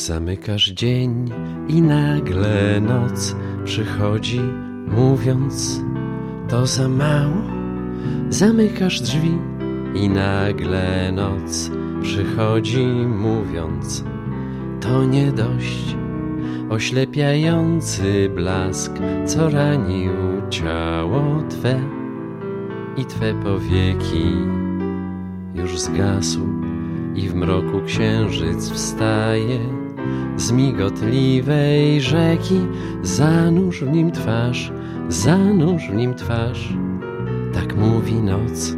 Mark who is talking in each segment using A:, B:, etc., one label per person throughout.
A: Zamykasz dzień i nagle noc przychodzi, mówiąc: to za mało. Zamykasz drzwi i nagle noc przychodzi, mówiąc: to nie dość. Oślepiający blask, co ranił ciało Twe i Twe powieki już zgasł i w mroku księżyc wstaje z migotliwej rzeki. Zanurz w nim twarz, zanurz w nim twarz, tak mówi noc.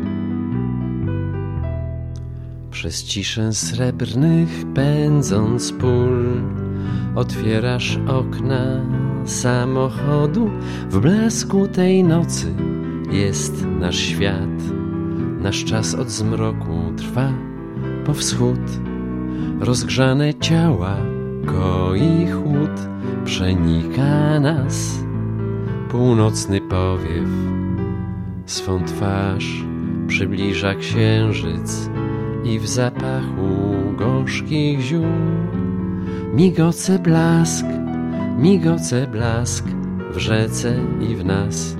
A: Przez ciszę srebrnych pędząc pól, otwierasz okna samochodu. W blasku tej nocy jest nasz świat. Nasz czas od zmroku trwa po wschód. Rozgrzane ciała goi chłód. Przenika nas północny powiew. Swą twarz przybliża księżyc i w zapachu gorzkich ziół migoce blask w rzece i w nas.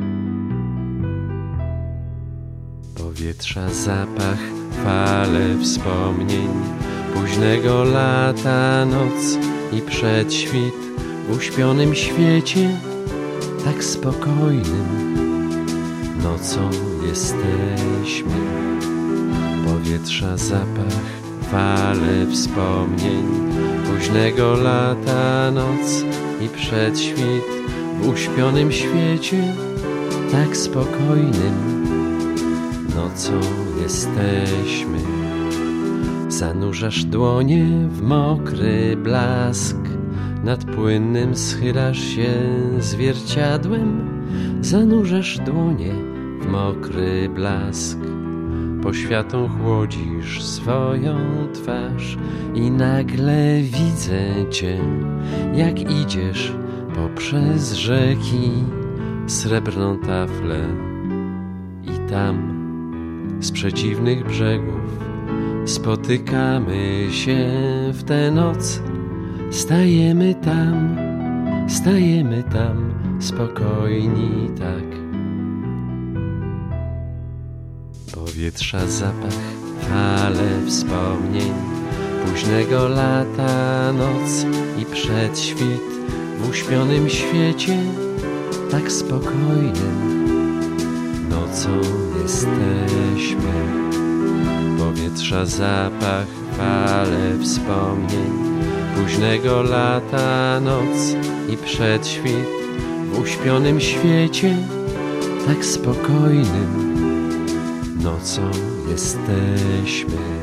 A: Powietrza zapach, fale wspomnień, późnego lata noc i przedświt w uśpionym świecie, tak spokojnym nocą jesteśmy. Powietrza zapach, fale wspomnień, późnego lata noc i przedświt w uśpionym świecie, tak spokojnym nocą jesteśmy. Zanurzasz dłonie w mokry blask, nad płynnym schylasz się zwierciadłem. Zanurzasz dłonie w mokry blask, poświatą chłodzisz swoją twarz i nagle widzę Cię, jak idziesz poprzez rzeki, srebrną taflę i tam z przeciwnych brzegów spotykamy się w tę noc. Stajemy tam spokojni tak. Powietrza zapach, fale wspomnień, późnego lata noc i przedświt w uśpionym świecie, tak spokojnym nocą jesteśmy. Powietrza zapach, fale wspomnień, późnego lata noc i przedświt w uśpionym świecie, tak spokojnym nocą jesteśmy.